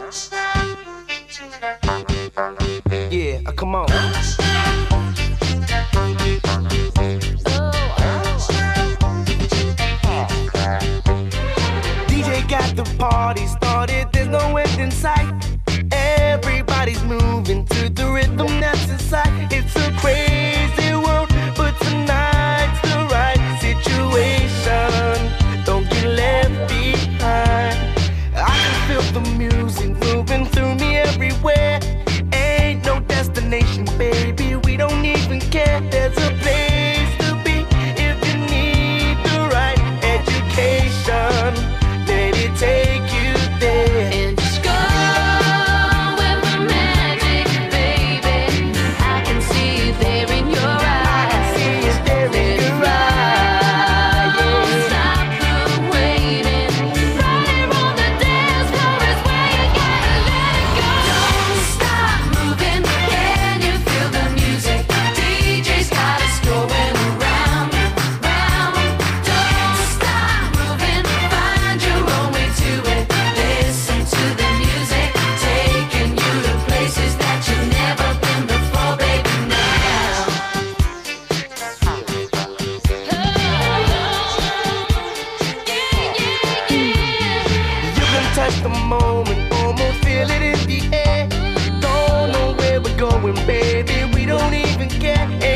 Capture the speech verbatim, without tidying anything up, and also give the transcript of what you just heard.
Yeah, uh, come on. D J got the party started, there's no end in sight. Everybody's moving to the rhythm that's inside. It's a crazy world, but tonight's the right situation. Don't get left behind. I can feel the music moving through me everywhere. Ain't no destination, baby, we don't even care. There's a place to be if you need the right education. Let it take you there. And just go with the magic, baby. I can see it there in your eyes. I can see it there in your eyes. Don't stop the waiting. Right here on the dance floor is where you gotta let it go. Don't stop moving. Can you feel the music? D J's got us going around, round. Don't stop moving. Find your own way to it. Listen to the music, taking you to places that you've never been before, baby. Now. You can touch the moment, almost feel it in the air. Don't know where we're going, baby, we don't even care.